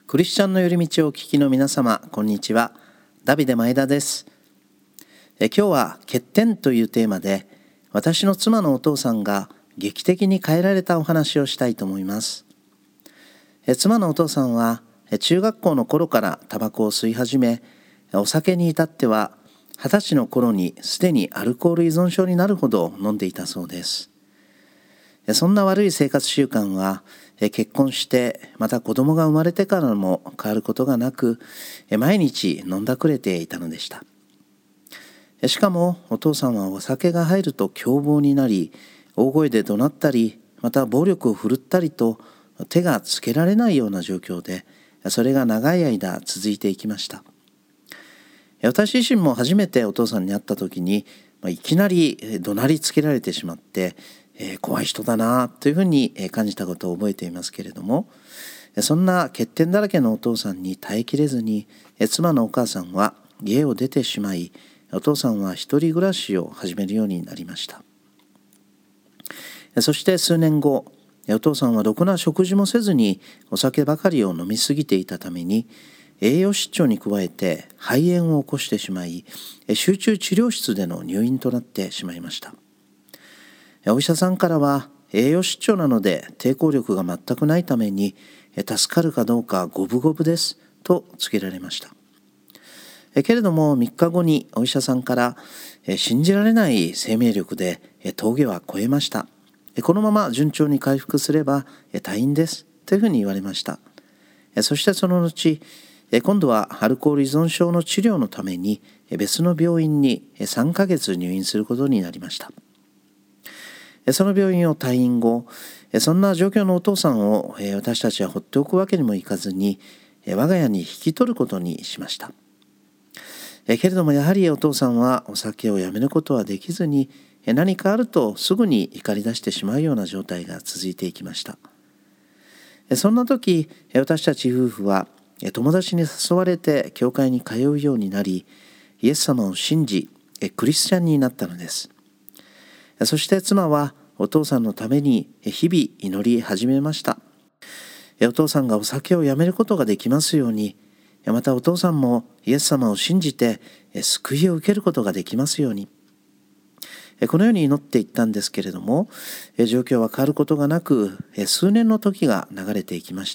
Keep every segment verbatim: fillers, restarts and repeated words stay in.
クリスチャンの寄り道をお聞きの皆様、こんにちは。ダビデ前田です。え今日は欠点というテーマで、私の妻のお父さんが劇的に変えられたお話をしたいと思います。え妻のお父さんは中学校の頃からタバコを吸い始め、お酒に至っては二十歳の頃にすでにアルコール依存症になるほど飲んでいたそうです。そんな悪い生活習慣は結婚してまた子供が生まれてからも変わることがなく、毎日飲んだくれていたのでした。しかもお父さんはお酒が入ると凶暴になり、大声で怒鳴ったり、また暴力を振るったりと手がつけられないような状況で、それが長い間続いていきました。私自身も初めてお父さんに会った時に、いきなり怒鳴りつけられてしまって、えー、怖い人だなというふうに感じたことを覚えていますけれども、そんな欠点だらけのお父さんに耐えきれずに、妻のお母さんは家を出てしまい、お父さんは一人暮らしを始めるようになりました。そして数年後、お父さんはろくな食事もせずにお酒ばかりを飲みすぎていたために、栄養失調に加えて肺炎を起こしてしまい、集中治療室での入院となってしまいました。お医者さんからは栄養失調なので抵抗力が全くないために助かるかどうか五分五分ですと告げられました。けれどもみっかごにお医者さんから信じられない生命力で峠は越えました。このまま順調に回復すれば退院ですというふうに言われました。そしてその後、今度はアルコール依存症の治療のために別の病院にさんかげつ入院することになりました。その病院を退院後、そんな状況のお父さんを私たちは放っておくわけにもいかずに、我が家に引き取ることにしました。けれどもやはりお父さんはお酒をやめることはできずに、何かあるとすぐに怒り出してしまうような状態が続いていきました。そんな時、私たち夫婦は友達に誘われて教会に通うようになり、イエス様を信じクリスチャンになったのです。そして妻はお父さんのために日々祈り始めました。お父さんがお酒をやめることができますように、またお父さんもイエス様を信じて救いを受けることができますように、このように祈っていったんですけれども、状況は変わることがなく、数年の時が流れていきました。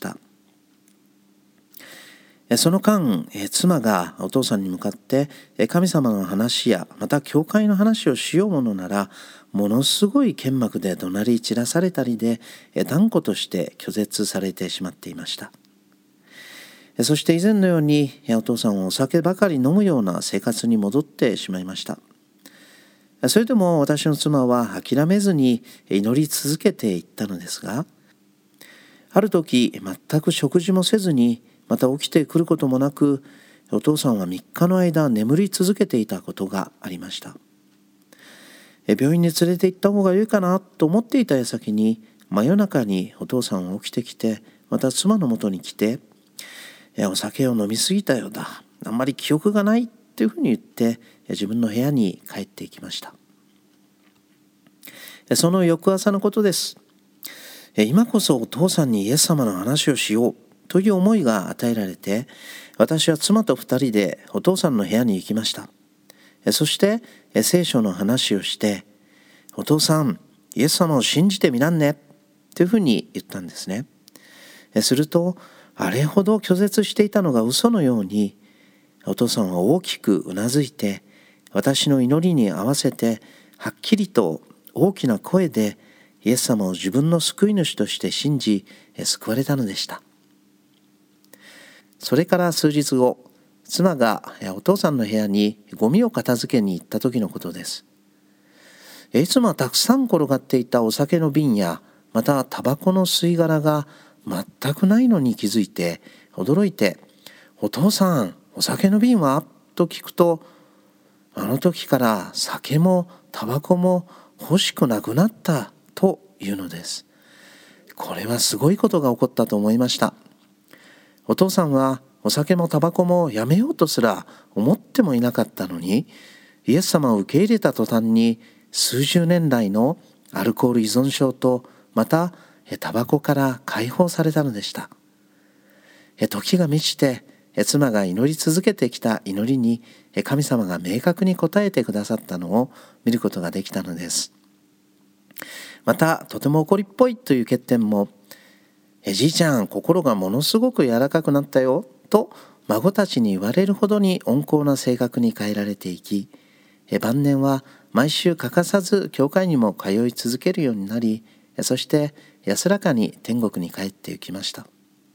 その間、妻がお父さんに向かって神様の話やまた教会の話をしようものなら、ものすごい剣幕で怒鳴り散らされたりで断固として拒絶されてしまっていました。そして以前のようにお父さんはお酒ばかり飲むような生活に戻ってしまいました。それでも私の妻は諦めずに祈り続けていったのですが、ある時全く食事もせずに、また起きてくることもなく、お父さんはみっかの間眠り続けていたことがありました。病院に連れて行った方がいいかなと思っていた矢先に、真夜中にお父さんは起きてきて、また妻のもとに来て、お酒を飲みすぎたようだ、あんまり記憶がないというふうに言って自分の部屋に帰っていきました。その翌朝のことです。今こそお父さんにイエス様の話をしようという思いが与えられて、私は妻と二人でお父さんの部屋に行きました。そして聖書の話をして、お父さん、イエス様を信じてみらんねというふうに言ったんですね。すると、あれほど拒絶していたのが嘘のように、お父さんは大きくうなずいて、私の祈りに合わせてはっきりと大きな声でイエス様を自分の救い主として信じ、救われたのでした。それから数日後、妻がお父さんの部屋にゴミを片付けに行った時のことです。いつもはたくさん転がっていたお酒の瓶や、またタバコの吸い殻が全くないのに気づいて驚いて、お父さん、お酒の瓶はと聞くと、あの時から酒もタバコも欲しくなくなったというのです。これはすごいことが起こったと思いました。お父さんはお酒もタバコもやめようとすら思ってもいなかったのに、イエス様を受け入れた途端に数十年来のアルコール依存症とまたタバコから解放されたのでした。 時が満ちて妻が祈り続けてきた祈りに神様が明確に応えてくださったのを見ることができたのです。またとても怒りっぽいという欠点も、じいちゃん心がものすごく柔らかくなったよと孫たちに言われるほどに温厚な性格に変えられていき、晩年は毎週欠かさず教会にも通い続けるようになり、そして安らかに天国に帰って行きました。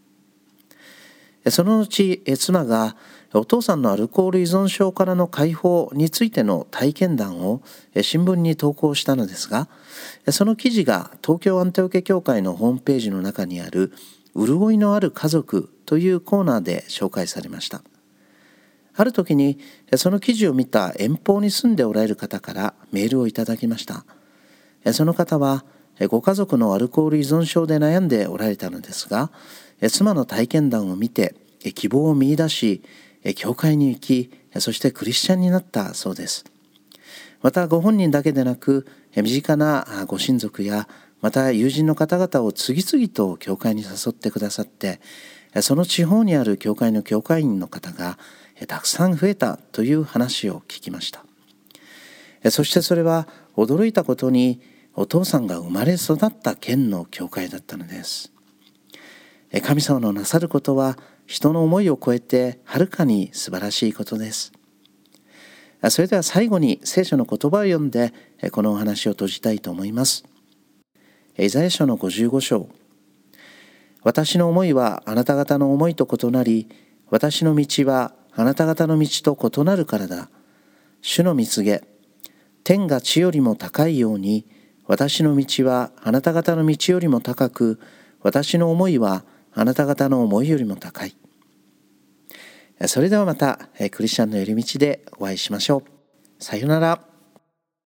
その後妻がお父さんのアルコール依存症からの解放についての体験談を新聞に投稿したのですが、その記事が東京アンテオケ教会のホームページの中にある潤いのある家族というコーナーで紹介されました。ある時にその記事を見た遠方に住んでおられる方からメールをいただきました。その方はご家族のアルコール依存症で悩んでおられたのですが、妻の体験談を見て希望を見出し、教会に行き、そしてクリスチャンになったそうです。またご本人だけでなく、身近なご親族やまた友人の方々を次々と教会に誘ってくださって、その地方にある教会の教会員の方がたくさん増えたという話を聞きました。そしてそれは驚いたことに、お父さんが生まれ育った県の教会だったのです。神様のなさることは人の思いを超えてはるかに素晴らしいことです。それでは最後に聖書の言葉を読んでこのお話を閉じたいと思います。イザヤ書のごじゅうご章。私の思いはあなた方の思いと異なり、私の道はあなた方の道と異なるからだ。主の蜜げ、天が地よりも高いように、私の道はあなた方の道よりも高く、私の思いはあなた方の思いよりも高い。それではまたクリスチャンの寄り道でお会いしましょう。さようなら。